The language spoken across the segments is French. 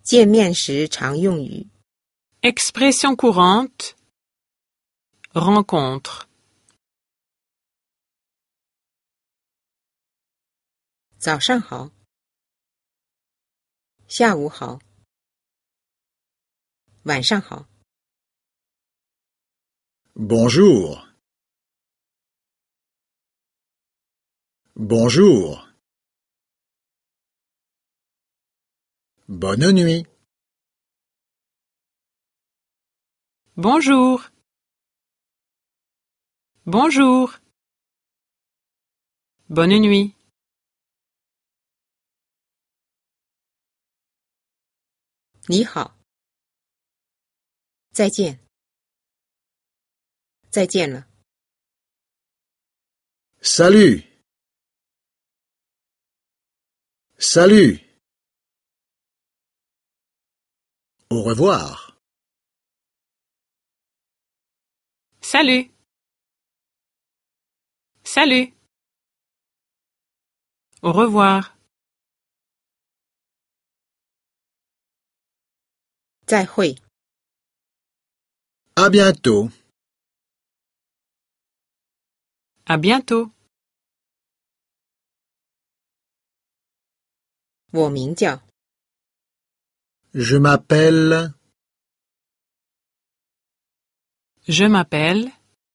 见面时常用语。 Expression courante. Rencontre. 早上好，下午好，晚上好。 Bonjour. Bonjour. Bonne nuit. Bonjour. Bonjour. Bonne nuit. 你好，再见，再见了。 Salut. Salut. Au revoir. Salut. Salut. Au revoir. 再会， À bientôt. À bientôt. 我名叫， Je m'appelle. Je m'appelle.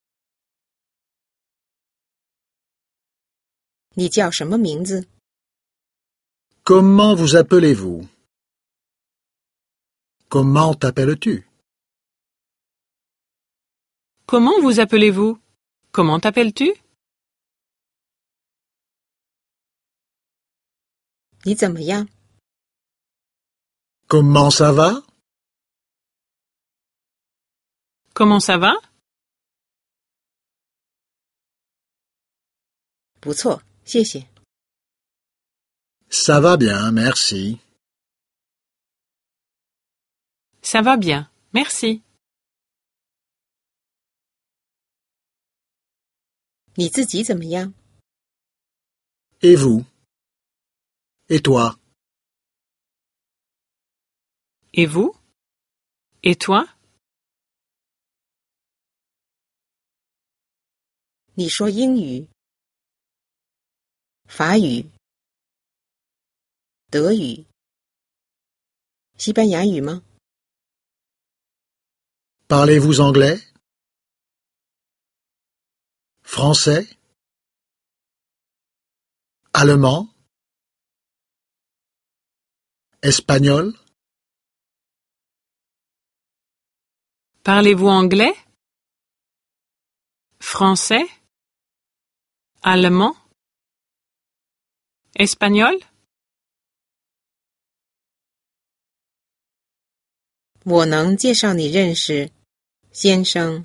你叫什么名字？ Comment vous appelez-vous? Comment t'appelles-tu? Comment vous appelez-vous? Comment t'appelles-tu? 你怎么样？ Comment ça va? Comment ça va? 不错，谢谢。 Ça va bien, merci. Ça va bien, merci. 你自己怎么样？ Et vous? Et toi? Et vous? Et toi? 你说英语、法语、德语、西班牙语吗？ Parlez-vous anglais? Français? Allemand? Espagnol? Parlez-vous anglais? Français? Allemand? Espagnol? 我能介绍你认识先生、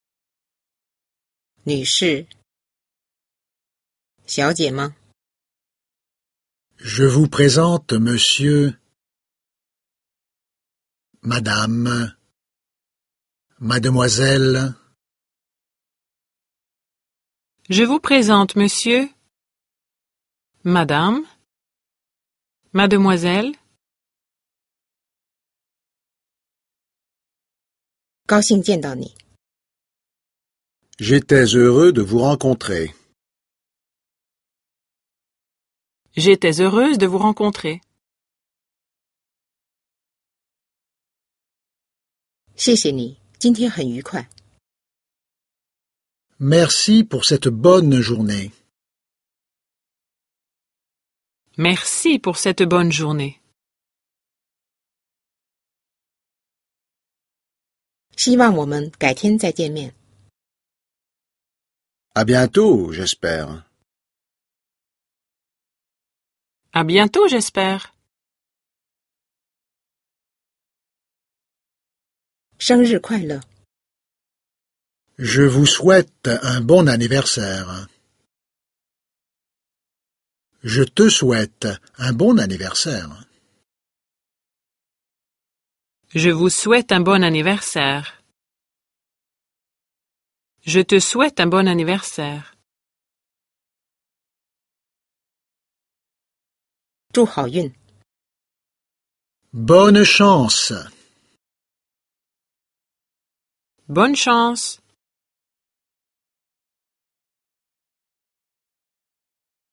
女士、小姐吗？ Je vous présente monsieur, madame, mademoiselle. Je vous présente monsieur, madame, mademoiselle. 高兴见到你。 J'étais heureux de vous rencontrer. J'étais heureuse de vous rencontrer. 谢谢你，今天很愉快。 Merci pour cette bonne journée. Merci pour cette bonne journée. 希望我们改天再见面。 À bientôt, j'espère. À bientôt, j'espère. 生日快乐！ Je vous souhaite un bon anniversaire. Je te souhaite un bon anniversaire. Je vous souhaite un bon anniversaire. Je te souhaite un bon anniversaire. 祝好运！ Bonne chance. Bonne chance.